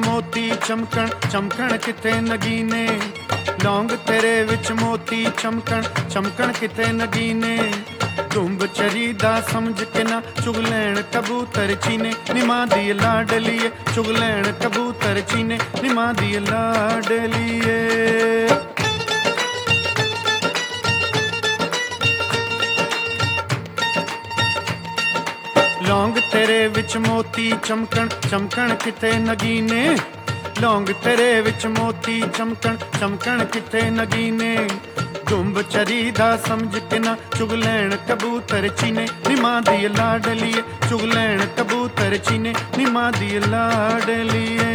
ਮੋਤੀ ਚਮਕਣ ਚਮਕਣ ਕਿਤੇ ਨਗੀਨੇ, ਲੌਂਗ ਤੇਰੇ ਵਿੱਚ ਮੋਤੀ ਚਮਕਣ ਚਮਕਣ ਕਿਤੇ ਨਗੀਨੇ। ਧੁੰਬ ਚਰੀ ਦਾ ਸਮਝ ਕੇ ਨਾ ਚੁਗ ਲੈਣ ਕਬੂਤਰ ਚੀਨੇ, ਨੀ ਮਾਂ ਦੀ ਲਾਡਲੀਏ ਚੁਗ ਲੈਣ ਕਬੂਤਰ ਚੀਨੇ, ਨੀ ਮਾਂ ਦੀ ਲਾਡਲੀਏ। ਲੌਂਗ ਤੇਰੇ ਵਿੱਚ ਮੋਤੀ ਚਮਕਣ ਚਮਕਣ ਕਿਤੇ ਨਗੀਨੇ, ਲੌਂਗ ਤੇਰੇ ਵਿੱਚ ਮੋਤੀ ਚਮਕਣ ਚਮਕਣ ਕਿਤੇ ਨਗੀਨੇ। ਧੁੰਬ ਚਰੀ ਦਾ ਸਮਝ ਕੇ ਨਾ ਚੁਗ ਲੈਣ ਕਬੂਤਰ ਚੀਨੇ, ਨੀ ਮਾਂ ਦੀ ਲਾਡਲੀਏ ਚੁਗ ਲੈਣ ਕਬੂਤਰ ਚੀਨੇ, ਨੀ ਮਾਂ ਦੀ ਲਾਡਲੀਏ।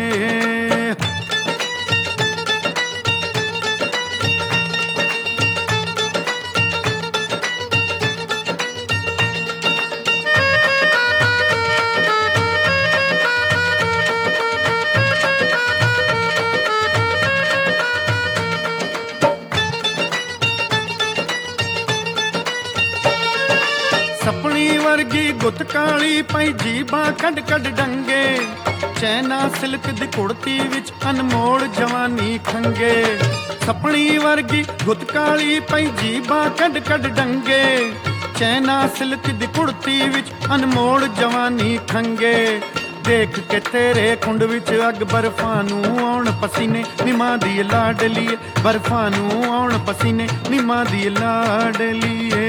ਸਪਣੀ ਵਰਗੀ ਗੁੱਤ ਕਾਲੀ ਪਈ ਜੀਬਾਂ ਕੱਢ ਕੱਢ ਡੰਗੇ, ਚੈਨਾ ਸਿਲਕ ਦੀ ਕੁੜਤੀ ਵਿੱਚ ਅਨਮੋਲ ਜਵਾਨੀ ਖੰਗੇ। ਸਪਣੀ ਵਰਗੀ ਗੁੱਤ ਕਾਲੀ ਪਈ ਜੀਬਾਂ ਕੱਢ ਕੱਢ ਡੰਗੇ, ਚੈਨਾ ਸਿਲਕ ਦੀ ਕੁੜਤੀ ਵਿੱਚ ਅਨਮੋਲ ਜਵਾਨੀ ਖੰਗੇ। ਦੇਖ ਕੇ ਤੇਰੇ ਕੁੰਡ ਵਿੱਚ ਅੱਗ ਬਰਫਾਂ ਨੂੰ ਆਉਣ ਪਸੀਨੇ, ਨੀ ਮਾਂ ਦੀ ਲਾਡਲੀਏ ਬਰਫਾਂ ਨੂੰ ਆਉਣ ਪਸੀਨੇ, ਨੀ ਮਾਂ ਦੀ ਲਾਡਲੀਏ।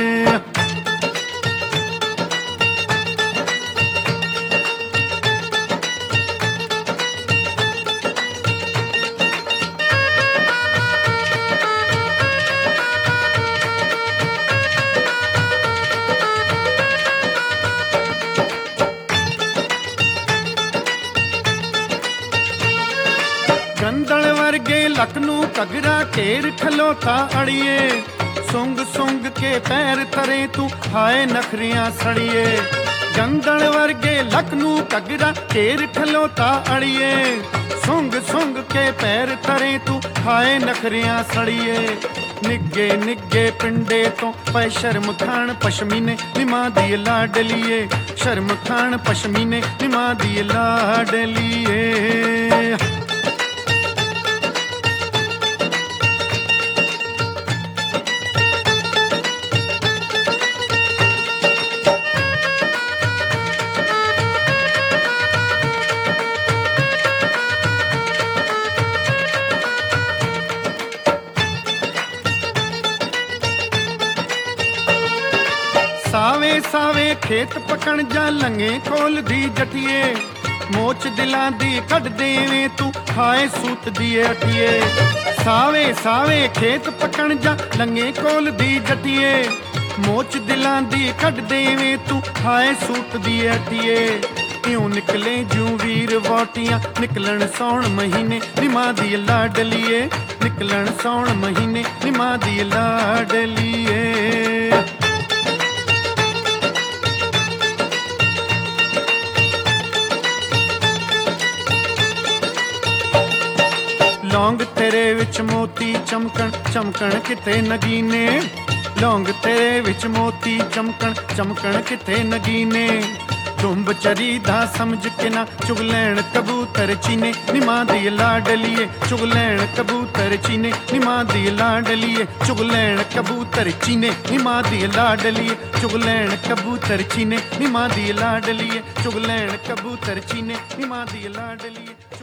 ਗੰਦਲ ਵਰਗੇ ਲੱਕ ਨੂੰ ਘੱਗਰਾ ਘੇਰ ਖਲੋਤਾ ਅੜੀਏ, ਸੁੰਗ ਸੁੰਗ ਕੇ ਪੈਰ ਤਰੇ ਤੂੰ ਹਾਏ ਨਖਰੀਆਂ ਸੜੀਏ। ਗੰਦਲ ਵਰਗੇ ਲੱਕ ਨੂੰ ਘੱਗਰਾ ਘੇਰ ਖਲੋਤਾ ਅੜੀਏ, ਸੁੰਗ ਸੁੰਗ ਕੇ ਪੈਰ ਤਰੇ ਤੂੰ ਹਾਏ ਨਖਰੀਆਂ ਸੜੀਏ। ਨਿੱਗੇ ਨਿੱਗੇ ਪਿੰਡੇ ਤੋਂ ਪਏ ਸ਼ਰਮ ਖਾਣ ਪਸ਼ਮੀਨੇ, ਨੀ ਮਾਂ ਦੀ ਲਾਡਲੀਏ ਸ਼ਰਮ ਖਾਣ ਪਸ਼ਮੀਨੇ, ਨੀ ਮਾਂ ਦੀ ਲਾਡਲੀਏ। ਸਾਵੇ ਸਾਵੇ ਖੇਤ ਪਕਣ ਜਾਂ ਲੰਗੇ ਕੋਲ ਦੀ ਜਟੀਏ, ਮੋਚ ਦਿਲਾਂ ਦੀ ਕੱਢ ਦੇਵੇਂ ਤੂੰ ਹਾਏ ਸੂਤ ਦੀ ਅਟੀਏ। ਸਾਵੇ ਸਾਵੇ ਖੇਤ ਪਕਣ ਜਾਂ ਲੰਗੇ ਕੋਲ ਦੀ ਜਟੀਏ, ਮੋਚ ਦਿਲਾਂ ਦੀ ਕੱਢ ਦੇਵੇਂ ਤੂੰ ਹਾਏ ਸੂਤ ਦੀ ਅਟੀਏ। ਇਉਂ ਨਿਕਲੇ ਜੂ ਵੀਰ ਵੋਟੀਆਂ ਨਿਕਲਣ ਸੌਣ ਮਹੀਨੇ, ਨੀ ਮਾਂ ਦੀ ਲਾਡਲੀਏ ਨਿਕਲਣ ਸੌਣ ਮਹੀਨੇ, ਨੀ ਮਾਂ ਦੀ ਲਾਡਲੀਏ। ਲੌਂਗ ਤੇਰੇ ਵਿੱਚ ਮੋਤੀ ਚਮਕਣ ਚਮਕਣ ਕਿਤੇ ਨਗੀਨੇ, ਲੌਂਗ ਤੇਰੇ ਵਿੱਚ ਮੋਤੀ ਚਮਕਣ ਚਮਕਣ ਕਿਤੇ ਨਗੀਨੇ। ਧੁੰਬ ਚਰੀ ਦਾ ਸਮਝ ਕੇ ਨਾ ਚੁਗ ਲੈਣ ਕਬੂਤਰ ਚੀਨੇ, ਨੀ ਮਾਂ ਦੀ ਲਾਡਲੀਏ ਚੁਗ ਲੈਣ ਕਬੂਤਰ ਚੀਨੇ, ਨੀ ਮਾਂ ਦੀ ਲਾਡਲੀਏ ਚੁਗ ਲੈਣ ਕਬੂਤਰ ਚੀਨੇ, ਨੀ ਮਾਂ ਦੀ ਲਾਡਲੀਏ ਚੁਗ ਲੈਣ ਕਬੂਤਰ ਚੀਨੇ, ਨੀ ਮਾਂ ਦੀ ਲਾਡਲੀਏ ਚੁਗ ਲੈਣ ਕਬੂਤਰ ਚੀਨੇ, ਨੀ ਮਾਂ ਦੀ ਲਾਡਲੀਏ।